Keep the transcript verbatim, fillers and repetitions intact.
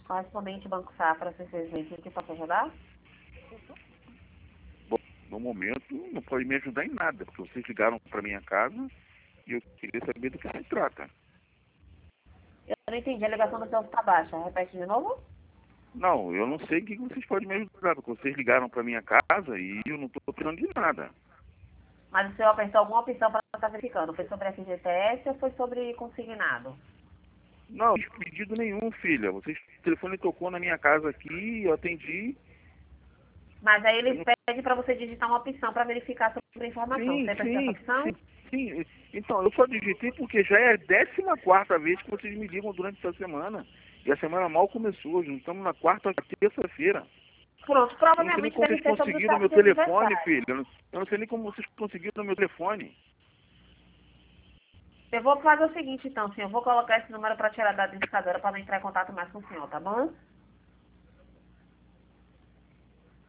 Correspondente Banco Safra, C C Z, o que posso ajudar? Bom, no momento não pode me ajudar em nada, porque vocês ligaram para minha casa e eu queria saber do que se trata. Eu não entendi, a ligação do seu está baixa. Repete de novo? Não, eu não sei o que vocês podem me ajudar, porque vocês ligaram para minha casa e eu não estou precisando de nada. Mas o senhor apertou alguma opção para estar verificando? Foi sobre F G T S ou foi sobre consignado? Não, não fiz pedido nenhum, filha. Vocês, o telefone tocou na minha casa aqui, eu atendi. Mas aí Eu eles não... pedem para você digitar uma opção para verificar sobre a informação. Sim, Você apertou essa sim, opção? sim, sim. Então, eu só digitei porque já é a décima quarta vez que vocês me ligam durante essa semana. E a semana mal começou, já estamos na quarta, terça-feira. Pronto, Eu não sei nem provavelmente como deve vocês ser sobre o conseguiram meu teste de telefone, aniversário. filho. Eu não, eu não sei nem como vocês conseguiram meu telefone. Eu vou fazer o seguinte então, senhor. Eu vou colocar esse número para tirar da identificadora para não entrar em contato mais com o senhor, tá bom?